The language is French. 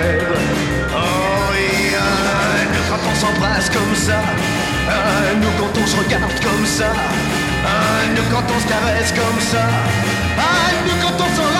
rêve. Oh oui, nous quand on s'embrasse comme ça, nous quand on se regarde comme ça, nous quand on se caresse comme ça, nous quand on s'en